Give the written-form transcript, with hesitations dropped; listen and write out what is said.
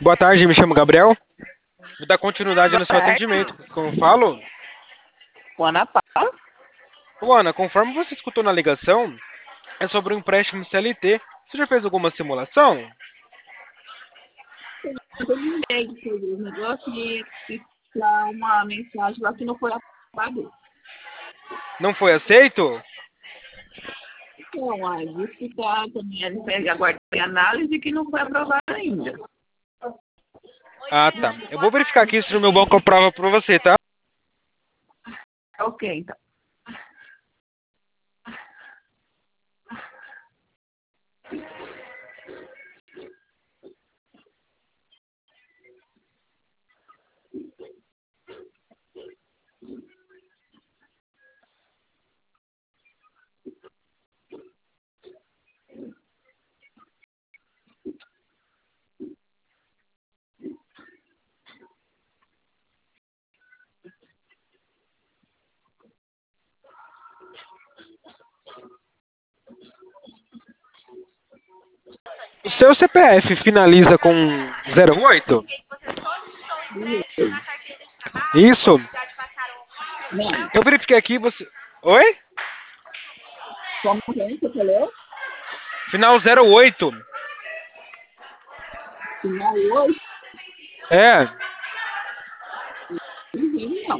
Boa tarde, me chamo Gabriel. Vou dar continuidade Boa no seu tarde. atendimento. Como eu falo? O Ana Paula? Ô, Ana, conforme você escutou na ligação, é sobre um empréstimo CLT. Você já fez alguma simulação? Eu lembrei de fazer o negócio e dar uma mensagem lá que não foi aprovado. Não foi aceito? Então, disse que tá também aguardando análise que não foi aprovado ainda. Ah, tá. Eu vou verificar aqui se no meu banco aprova pra você, tá? Ok, então. O seu CPF finaliza com 08? Isso. Não, Eu verifiquei aqui, você... Oi? como que é que você falou? Final 08. Final 8? É.